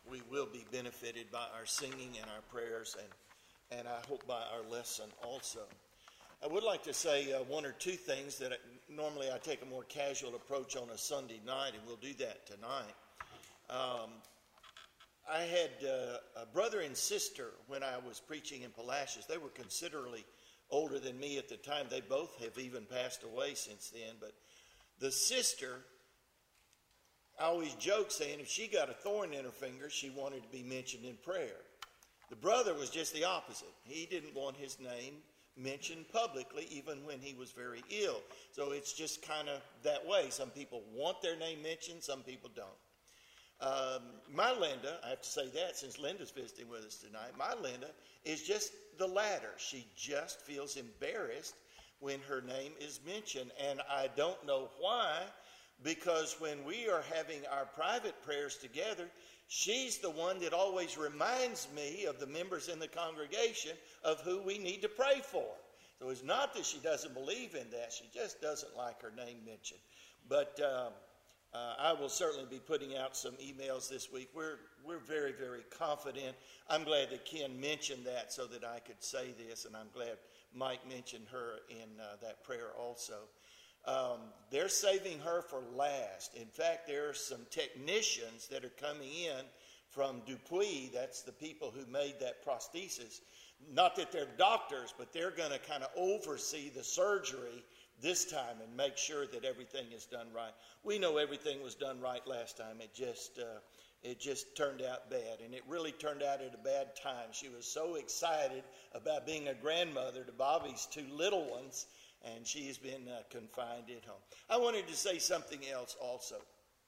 we will be benefited by our singing and our prayers, and I hope by our lesson also. I would like to say one or two things that normally I take a more casual approach on a Sunday night, and we'll do that tonight. I had a brother and sister when I was preaching in Palacios. They were considerably older than me at the time. They both have even passed away since then. But the sister, I always joke saying if she got a thorn in her finger, she wanted to be mentioned in prayer. The brother was just the opposite. He didn't want his name mentioned publicly even when he was very ill. So it's just kind of that way. Some people want their name mentioned, some people don't. My Linda, I have to say that since Linda's visiting with us tonight, my Linda is just the latter. She just feels embarrassed when her name is mentioned, and I don't know why, because when we are having our private prayers together, she's the one that always reminds me of the members in the congregation of who we need to pray for. So it's not that she doesn't believe in that, she just doesn't like her name mentioned. But I will certainly be putting out some emails this week. We're very, very confident. I'm glad that Ken mentioned that so that I could say this, and I'm glad Mike mentioned her in that prayer also. They're saving her for last. In fact, there are some technicians that are coming in from Dupuis. That's the people who made that prosthesis. Not that they're doctors, but they're going to kind of oversee the surgery this time and make sure that everything is done right. We know everything was done right last time. It just turned out bad, and it really turned out at a bad time. She was so excited about being a grandmother to Bobby's two little ones, and she's been confined at home. I wanted to say something else also.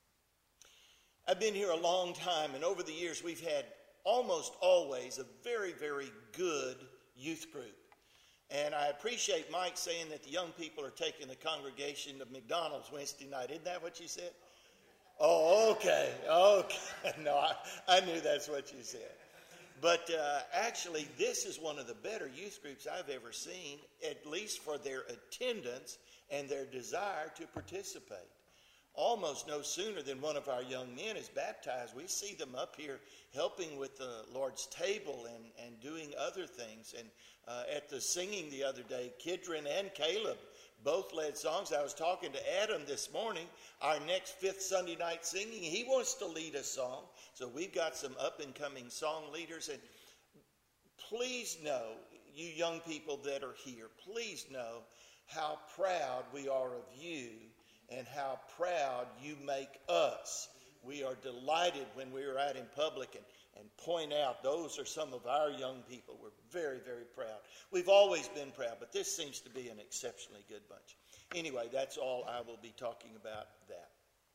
I've been here a long time, and over the years we've had almost always a very, very good youth group. And I appreciate Mike saying that the young people are taking the congregation to McDonald's Wednesday night. Isn't that what you said? Oh, okay. No, I knew that's what you said. But actually, this is one of the better youth groups I've ever seen, at least for their attendance and their desire to participate. Almost no sooner than one of our young men is baptized, we see them up here helping with the Lord's table and doing other things. And at the singing the other day, Kidron and Caleb both led songs. I was talking to Adam this morning, our next fifth Sunday night singing. He wants to lead a song. So we've got some up-and-coming song leaders. And please know, you young people that are here, please know how proud we are of you and how proud you make us. We are delighted when we are out in public and point out those are some of our young people. We're very, very proud. We've always been proud, but this seems to be an exceptionally good bunch. Anyway, that's all I will be talking about that.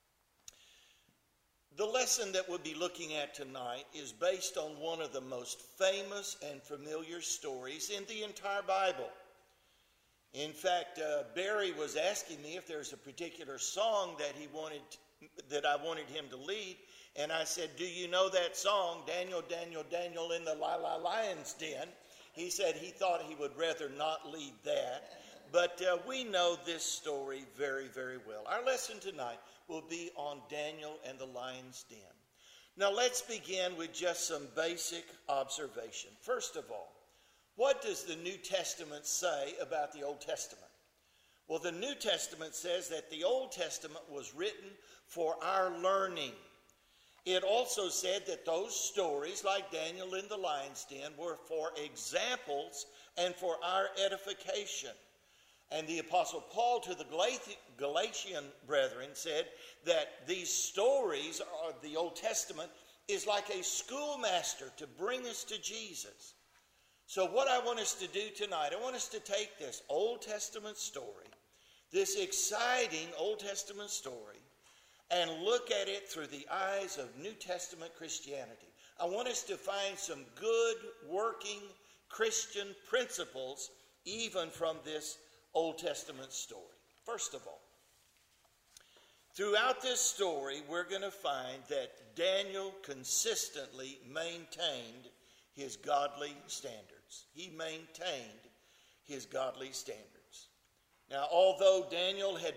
The lesson that we'll be looking at tonight is based on one of the most famous and familiar stories in the entire Bible. In fact, Barry was asking me if there's a particular song that I wanted him to lead, and I said, "Do you know that song, Daniel, Daniel, Daniel in the lion's den?" He said he thought he would rather not lead that, but we know this story very, very well. Our lesson tonight will be on Daniel and the lion's den. Now let's begin with just some basic observation. First of all, what does the New Testament say about the Old Testament? Well, the New Testament says that the Old Testament was written for our learning. It also said that those stories, like Daniel in the lion's den, were for examples and for our edification. And the Apostle Paul to the Galatian brethren said that these stories of the Old Testament is like a schoolmaster to bring us to Jesus. So what I want us to do tonight, I want us to take this Old Testament story, this exciting Old Testament story, and look at it through the eyes of New Testament Christianity. I want us to find some good working Christian principles even from this Old Testament story. First of all, throughout this story, we're going to find that Daniel consistently maintained his godly standards. He maintained his godly standards. Now, although Daniel had been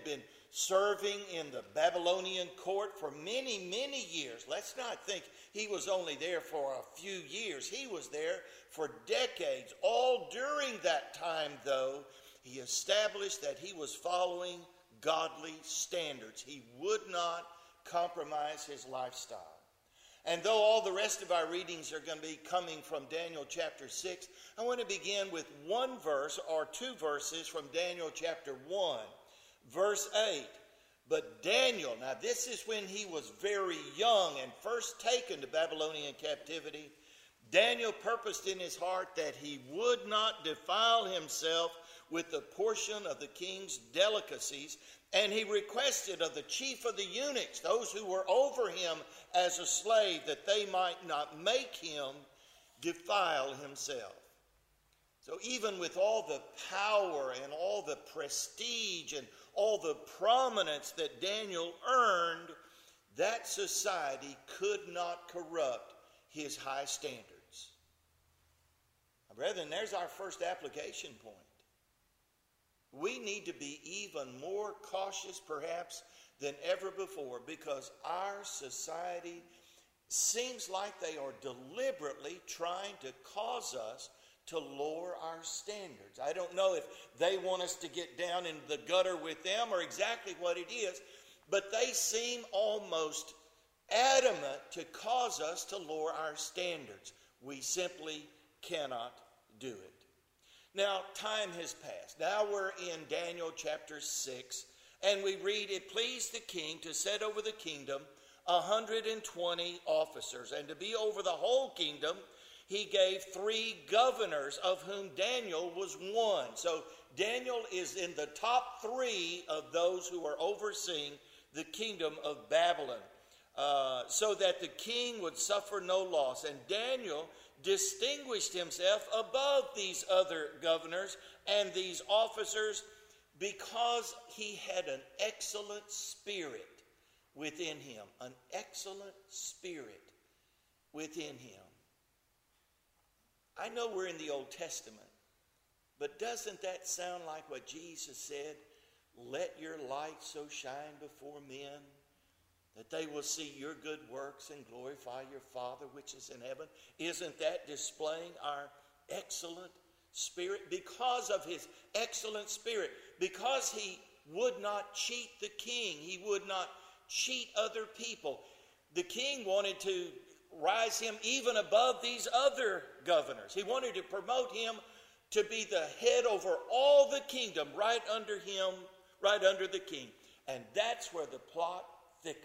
serving in the Babylonian court for many, many years. Let's not think he was only there for a few years. He was there for decades. All during that time, though, he established that he was following godly standards. He would not compromise his lifestyle. And though all the rest of our readings are going to be coming from Daniel chapter 6, I want to begin with one verse or two verses from Daniel chapter 1, verse 8. But Daniel, now this is when he was very young and first taken to Babylonian captivity. Daniel purposed in his heart that he would not defile himself with the portion of the king's delicacies, and he requested of the chief of the eunuchs, those who were over him as a slave, that they might not make him defile himself. So even with all the power and all the prestige and all the prominence that Daniel earned, that society could not corrupt his high standards. Now, brethren, there's our first application point. We need to be even more cautious, perhaps, than ever before, because our society seems like they are deliberately trying to cause us to lower our standards. I don't know if they want us to get down in the gutter with them or exactly what it is, but they seem almost adamant to cause us to lower our standards. We simply cannot do it. Now, time has passed. Now we're in Daniel chapter 6, and we read, it pleased the king to set over the kingdom 120 officers, and to be over the whole kingdom he gave 3 governors, of whom Daniel was one. So Daniel is in the top 3 of those who are overseeing the kingdom of Babylon, so that the king would suffer no loss. And Daniel distinguished himself above these other governors and these officers because he had an excellent spirit within him. An excellent spirit within him. I know we're in the Old Testament, but doesn't that sound like what Jesus said? Let your light so shine before men that they will see your good works and glorify your Father which is in heaven. Isn't that displaying our excellent spirit? Because of his excellent spirit, because he would not cheat the king, he would not cheat other people. The king wanted to rise him even above these other governors. He wanted to promote him to be the head over all the kingdom, right under him, right under the king. And that's where the plot thickens.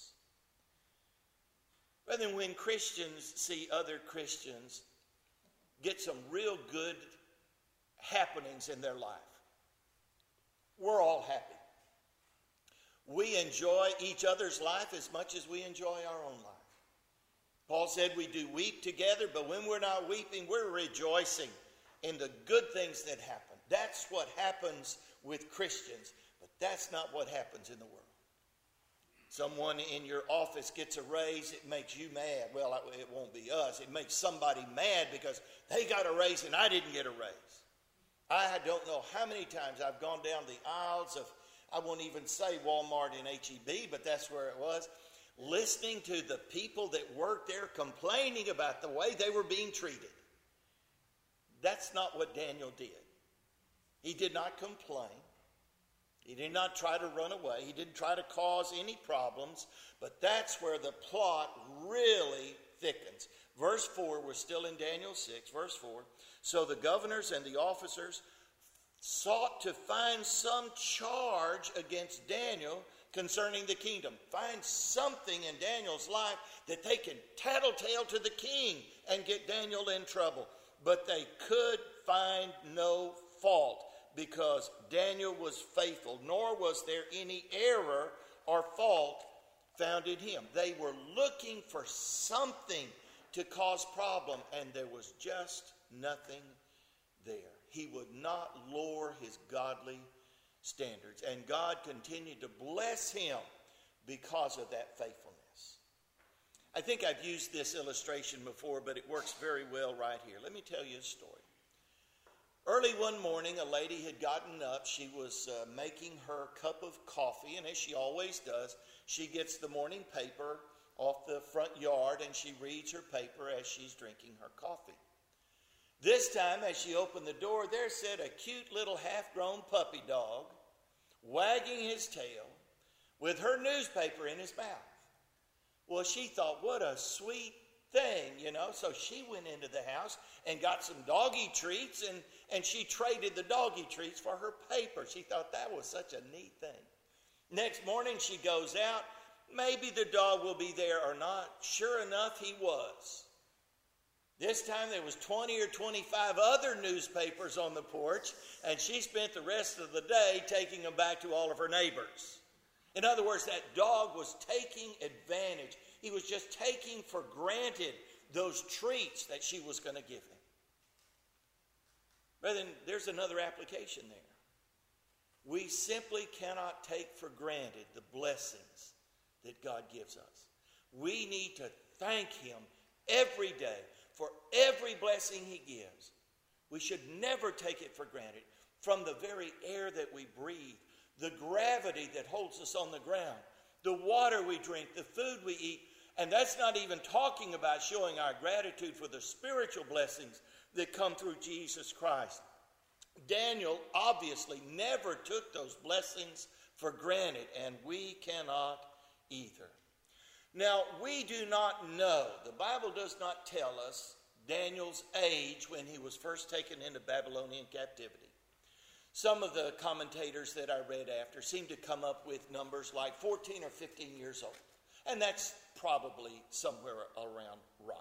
But then when Christians see other Christians get some real good happenings in their life, we're all happy. We enjoy each other's life as much as we enjoy our own life. Paul said we do weep together, but when we're not weeping, we're rejoicing in the good things that happen. That's what happens with Christians, but that's not what happens in the world. Someone in your office gets a raise, it makes you mad. Well, it won't be us. It makes somebody mad because they got a raise and I didn't get a raise. I don't know how many times I've gone down the aisles of, I won't even say Walmart and H-E-B, but that's where it was, listening to the people that work there complaining about the way they were being treated. That's not what Daniel did. He did not complain. He did not try to run away. He didn't try to cause any problems. But that's where the plot really thickens. Verse 4, we're still in Daniel 6, verse 4. So the governors and the officers sought to find some charge against Daniel concerning the kingdom. Find something in Daniel's life that they can tattletale to the king and get Daniel in trouble. But they could find no fault, because Daniel was faithful, nor was there any error or fault found in him. They were looking for something to cause problem, and there was just nothing there. He would not lower his godly standards, and God continued to bless him because of that faithfulness. I think I've used this illustration before, but it works very well right here. Let me tell you a story. Early one morning, a lady had gotten up. She was making her cup of coffee, and as she always does, she gets the morning paper off the front yard and she reads her paper as she's drinking her coffee. This time, as she opened the door, there sat a cute little half-grown puppy dog, wagging his tail, with her newspaper in his mouth. Well, she thought, what a sweet thing, So she went into the house and got some doggy treats, and she traded the doggy treats for her paper. She thought that was such a neat thing. Next morning, she goes out. Maybe the dog will be there or not. Sure enough, he was. This time there was 20 or 25 other newspapers on the porch, and she spent the rest of the day taking them back to all of her neighbors. In other words, that dog was taking advantage. He was just taking for granted those treats that she was going to give him. Brethren, there's another application there. We simply cannot take for granted the blessings that God gives us. We need to thank Him every day for every blessing He gives. We should never take it for granted. From the very air that we breathe, the gravity that holds us on the ground, the water we drink, the food we eat, and that's not even talking about showing our gratitude for the spiritual blessings that come through Jesus Christ. Daniel obviously never took those blessings for granted, and we cannot either. Now, we do not know, the Bible does not tell us Daniel's age when he was first taken into Babylonian captivity. Some of the commentators that I read after seem to come up with numbers like 14 or 15 years old, and that's probably somewhere around right.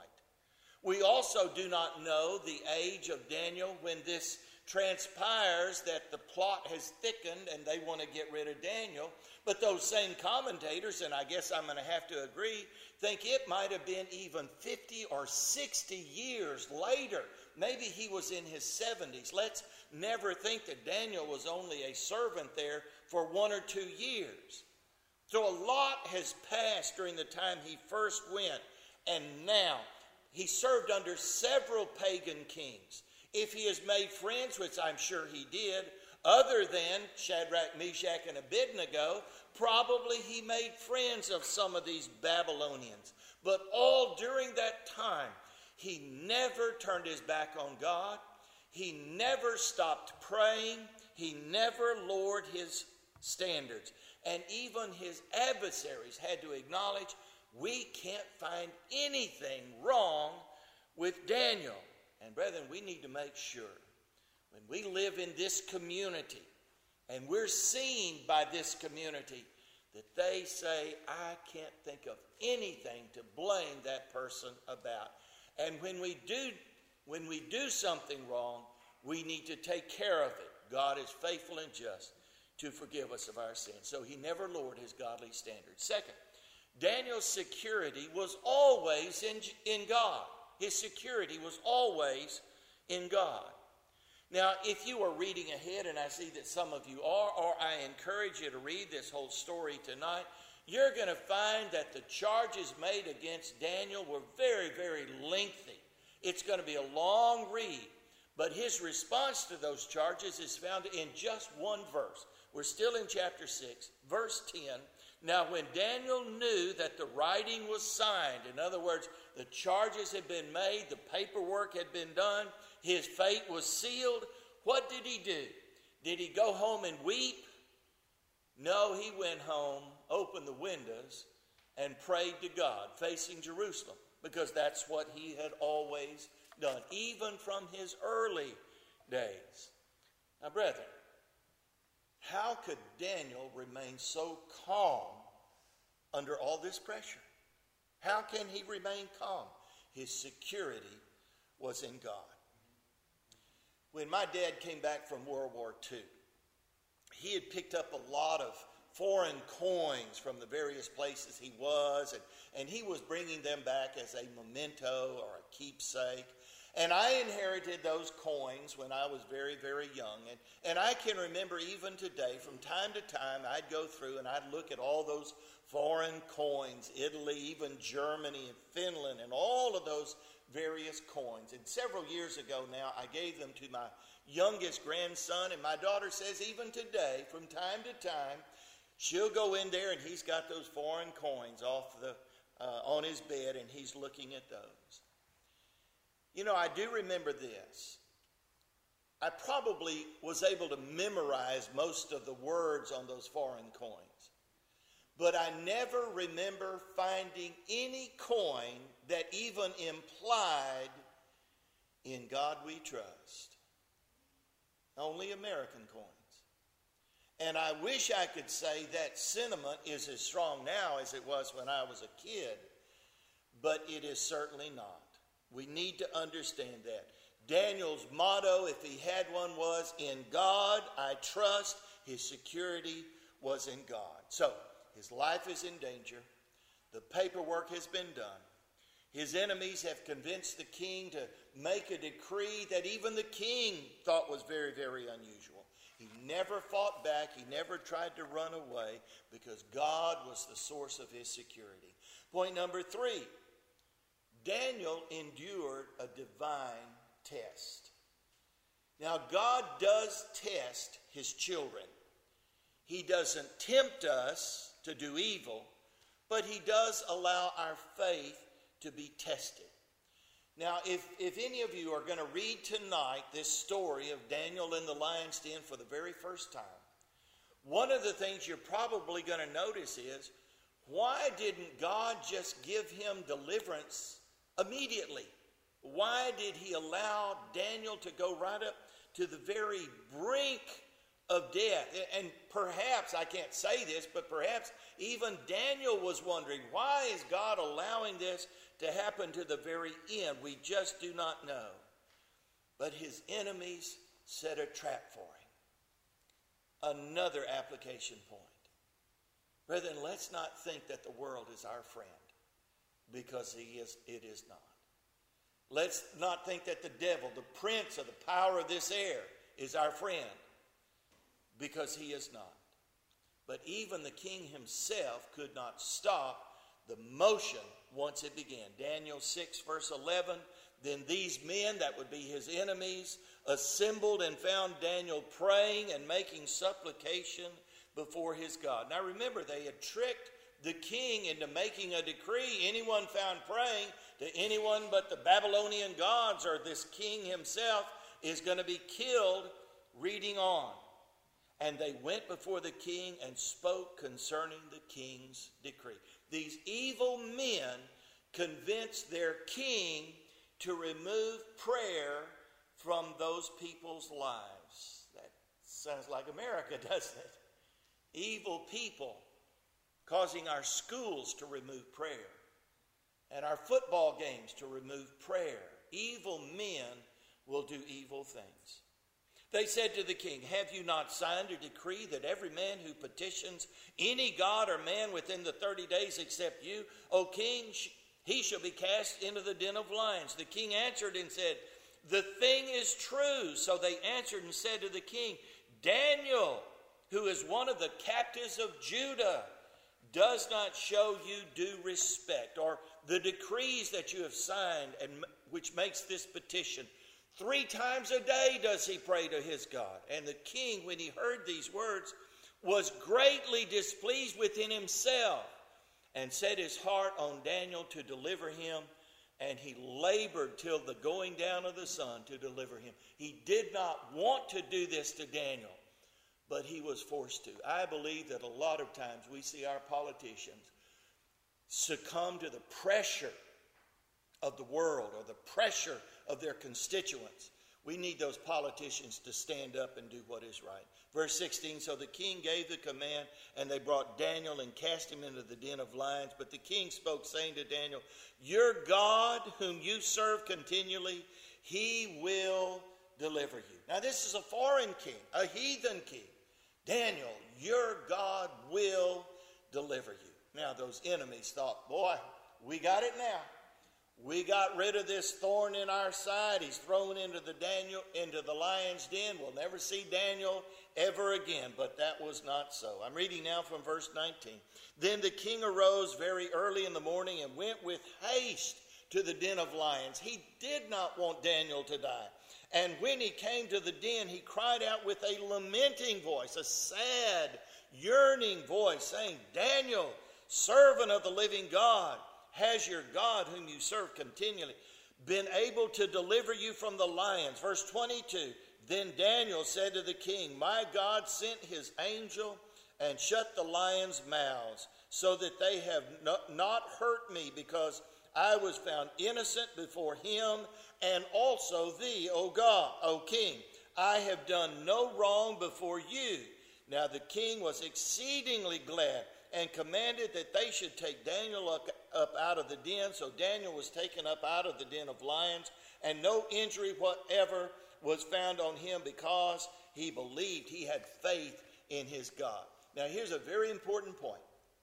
We also do not know the age of Daniel when this transpires that the plot has thickened and they want to get rid of Daniel. But those same commentators, and I guess I'm going to have to agree, think it might have been even 50 or 60 years later. Maybe he was in his 70s. Let's never think that Daniel was only a servant there for 1 or 2 years. So a lot has passed during the time he first went, and now he served under several pagan kings. If he has made friends, which I'm sure he did, other than Shadrach, Meshach, and Abednego, probably he made friends of some of these Babylonians. But all during that time, he never turned his back on God. He never stopped praying. He never lowered his standards. And even his adversaries had to acknowledge, we can't find anything wrong with Daniel. And brethren, we need to make sure when we live in this community and we're seen by this community that they say, I can't think of anything to blame that person about. And when we do something wrong, we need to take care of it. God is faithful and just to forgive us of our sins. So he never lowered his godly standards. Second, Daniel's security was always in God. His security was always in God. Now, if you are reading ahead, and I see that some of you are, or I encourage you to read this whole story tonight, you're going to find that the charges made against Daniel were very, very lengthy. It's going to be a long read, but his response to those charges is found in just one verse. We're still in chapter 6, verse 10. Now, when Daniel knew that the writing was signed, in other words, the charges had been made, the paperwork had been done, his fate was sealed, what did he do? Did he go home and weep? No, he went home, opened the windows, and prayed to God, facing Jerusalem, because that's what he had always done, even from his early days. Now, brethren, how could Daniel remain so calm under all this pressure? How can he remain calm? His security was in God. When my dad came back from World War II, he had picked up a lot of foreign coins from the various places he was, and he was bringing them back as a memento or a keepsake. And I inherited those coins when I was very, very young. And I can remember even today, from time to time, I'd go through and I'd look at all those foreign coins, Italy, even Germany and Finland, and all of those various coins. And several years ago now, I gave them to my youngest grandson, and my daughter says even today, from time to time, she'll go in there and he's got those foreign coins on his bed, and he's looking at those. You know, I do remember this. I probably was able to memorize most of the words on those foreign coins. But I never remember finding any coin that even implied, "In God we trust." Only American coins. And I wish I could say that sentiment is as strong now as it was when I was a kid, but it is certainly not. We need to understand that. Daniel's motto, if he had one, was, "In God I trust." His security was in God. So, his life is in danger. The paperwork has been done. His enemies have convinced the king to make a decree that even the king thought was very, very unusual. He never fought back. He never tried to run away because God was the source of his security. Point number 3, Daniel endured a divine test. Now, God does test his children. He doesn't tempt us to do evil, but he does allow our faith to be tested. Now, if any of you are going to read tonight this story of Daniel in the lion's den for the very first time, one of the things you're probably going to notice is, why didn't God just give him deliverance immediately? Why did he allow Daniel to go right up to the very brink of death? And perhaps, I can't say this, but perhaps even Daniel was wondering, why is God allowing this to happen to the very end? We just do not know. But his enemies set a trap for him. Another application point. Brethren, let's not think that the world is our friend, because it is not. Let's not think that the devil, the prince of the power of this air, is our friend, because he is not. But even the king himself could not stop the motion once it began. Daniel 6 verse 11, "Then these men," that would be his enemies, "assembled and found Daniel praying and making supplication before his God." Now remember, they had tricked the king into making a decree. Anyone found praying to anyone but the Babylonian gods or this king himself is going to be killed. Reading on. "And they went before the king and spoke concerning the king's decree." These evil men convinced their king to remove prayer from those people's lives. That sounds like America, doesn't it? Evil people causing our schools to remove prayer and our football games to remove prayer. Evil men will do evil things. They said to the king, "Have you not signed a decree that every man who petitions any god or man within the 30 days except you, O king, he shall be cast into the den of lions?" The king answered and said, "The thing is true." So they answered and said to the king, "Daniel, who is one of the captives of Judah, does not show you due respect, or the decrees that you have signed, and which makes this petition. 3 times a day does he pray to his God." And the king, when he heard these words, was greatly displeased within himself, and set his heart on Daniel to deliver him, and he labored till the going down of the sun to deliver him. He did not want to do this to Daniel, but he was forced to. I believe that a lot of times we see our politicians succumb to the pressure of the world or the pressure of their constituents. We need those politicians to stand up and do what is right. Verse 16, "So the king gave the command, and they brought Daniel and cast him into the den of lions. But the king spoke, saying to Daniel, 'Your God, whom you serve continually, he will deliver you.'" Now this is a foreign king, a heathen king. "Daniel, your God will deliver you." Now those enemies thought, "Boy, we got it now. We got rid of this thorn in our side. He's thrown into the lion's den. We'll never see Daniel ever again." But that was not so. I'm reading now from verse 19. "Then the king arose very early in the morning and went with haste to the den of lions. He did not want Daniel to die. And when he came to the den, he cried out with a lamenting voice, a sad, yearning voice, saying, Daniel, servant of the living God, has your God, whom you serve continually, been able to deliver you from the lions? Verse 22, then Daniel said to the king, my God sent his angel and shut the lions' mouths, so that they have not hurt me, because I was found innocent before him and also thee, O God, O king. I have done no wrong before you. Now the king was exceedingly glad and commanded that they should take Daniel up out of the den. So Daniel was taken up out of the den of lions, and no injury whatever was found on him, because he believed, he had faith in his God. Now here's a very important point.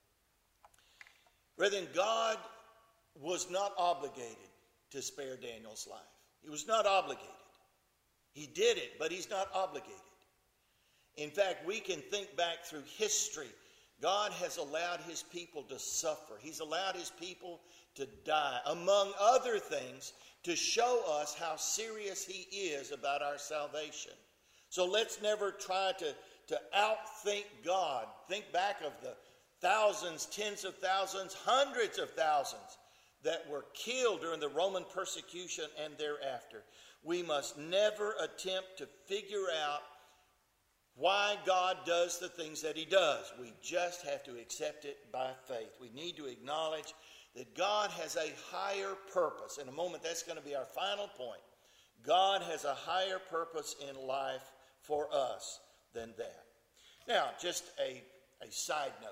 Brethren, God was not obligated to spare Daniel's life. He was not obligated. He did it, but he's not obligated. In fact, we can think back through history. God has allowed his people to suffer. He's allowed his people to die, among other things, to show us how serious he is about our salvation. So let's never try to outthink God. Think back of the thousands, tens of thousands, hundreds of thousands that were killed during the Roman persecution and thereafter. We must never attempt to figure out why God does the things that he does. We just have to accept it by faith. We need to acknowledge that God has a higher purpose. In a moment, that's going to be our final point. God has a higher purpose in life for us than that. Now, just a side note.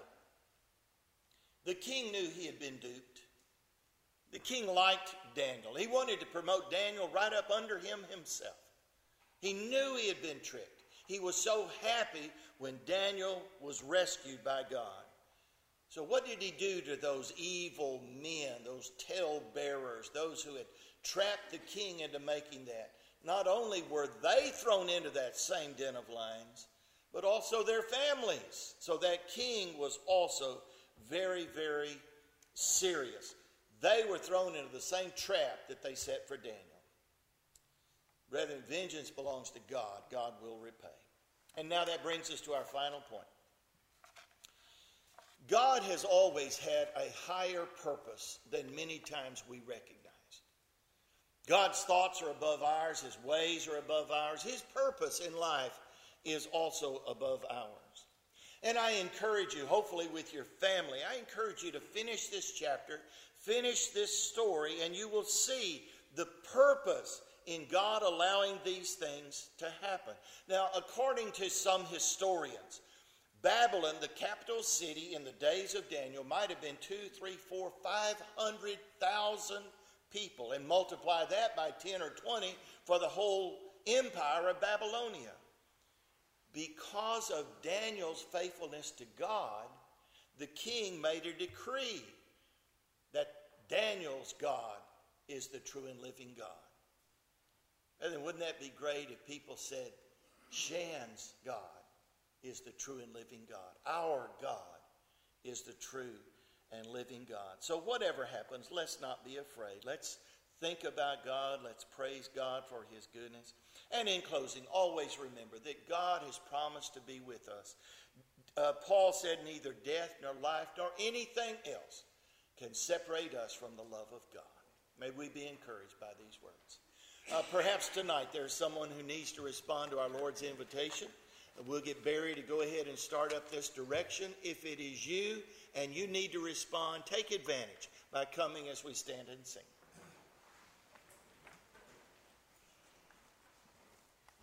The king knew he had been duped. The king liked Daniel. He wanted to promote Daniel right up under him himself. He knew he had been tricked. He was so happy when Daniel was rescued by God. So what did he do to those evil men, those tale-bearers, those who had trapped the king into making that? Not only were they thrown into that same den of lions, but also their families. So that king was also very, very serious. They were thrown into the same trap that they set for Daniel. Brethren, vengeance belongs to God. God will repay. And now that brings us to our final point. God has always had a higher purpose than many times we recognize. God's thoughts are above ours. His ways are above ours. His purpose in life is also above ours. And I encourage you, hopefully with your family, I encourage you to finish this chapter, finish this story, and you will see the purpose in God allowing these things to happen. Now, according to some historians, Babylon, the capital city in the days of Daniel, might have been 2, 3, 4, 500,000 people, and multiply that by 10 or 20 for the whole empire of Babylonia. Because of Daniel's faithfulness to God, the king made a decree that Daniel's God is the true and living God. And then wouldn't that be great if people said, Shan's God is the true and living God. Our God is the true and living God. So whatever happens, let's not be afraid. Let's think about God. Let's praise God for his goodness. And in closing, always remember that God has promised to be with us. Paul said, neither death nor life nor anything else can separate us from the love of God. May we be encouraged by these words. Perhaps tonight there's someone who needs to respond to our Lord's invitation. We'll get Barry to go ahead and start up this direction. If it is you and you need to respond, take advantage by coming as we stand and sing.